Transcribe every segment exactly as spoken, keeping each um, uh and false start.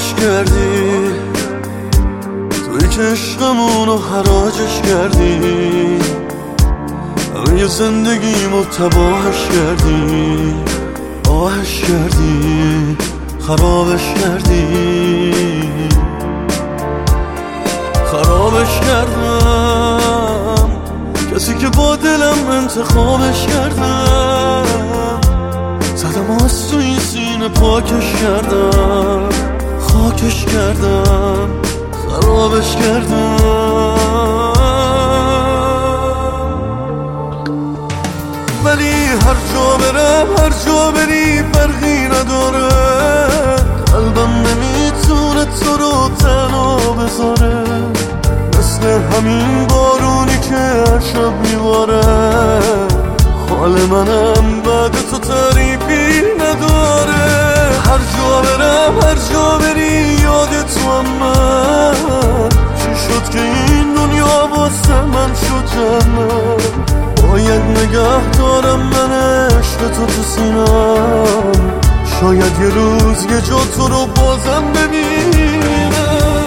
خرابش کردی، توی که عشقمونو حراجش کردی، همه زندگیمو تباهش کردی، آهش کردی، خرابش کردی. خرابش کردم، کسی که با دلم انتخابش کردم، زدم از تو این سینه پاکش کردم، خاکش کردم، خرابش کردم. ولی هر جا برم، هر جا بری فرقی نداره، قلبم نمیتونه تو رو تنها بذاره، مثل همین بارونی که هر شب میباره. حال منم بعد تو تعریفی نداره، هر جا برم، هر جا بری یاد تو هم من. چی شد که این دنیا واسه من شد جنت؟ باید نگه دارم من عشق تو تو سینم، شاید یه روز یه جا تو رو بازم ببینم.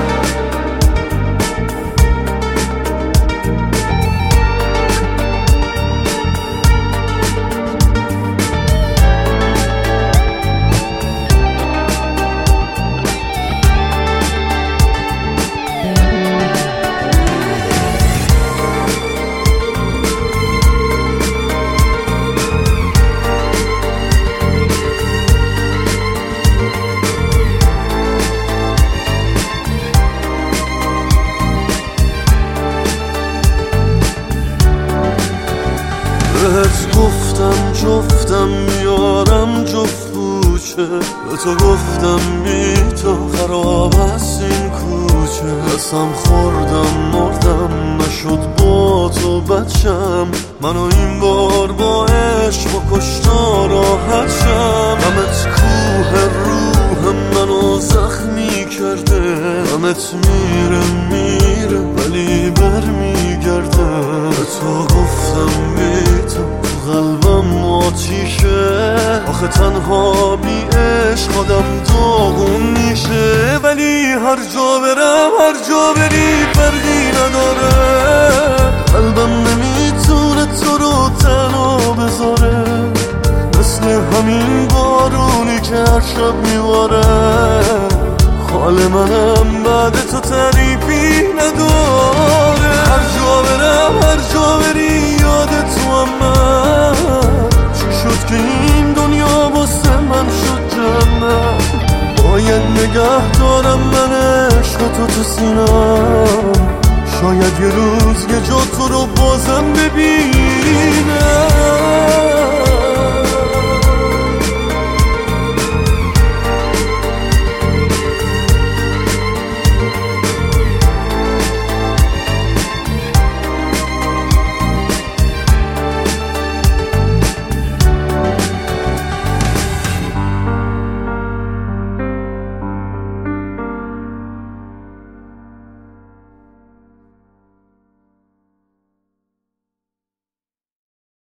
بهت گفتم جفتم میارم جفت بوچه، به تو گفتم بی تو خراب است این کوچه. قسم خوردم مردم نشد با تو بچم، منو این بار با عشق و کشتا راحت شم. غمت کوه روح منو زخمی کرده، غمت میره میره ولی بر میگرده. به تو گفتم بی تو قلبم آتیشه، آخه تنها بی عشق آدم داغون میشه. ولی هر جا برم، هر جا بری فرقی نداره، قلبم نمیتونه تو رو تنها بذاره، مثل همین بارونی که هر شب میباره. حال منم بعد تو تعریفی نداره، هر جا برم، هر جا بری یاد تو هم من. چی شد که این دنیا واسه من شد جنت؟ باید نگه دارم من عشق تو تو سینم، شاید یه روز یه جا تو رو بازم ببینم.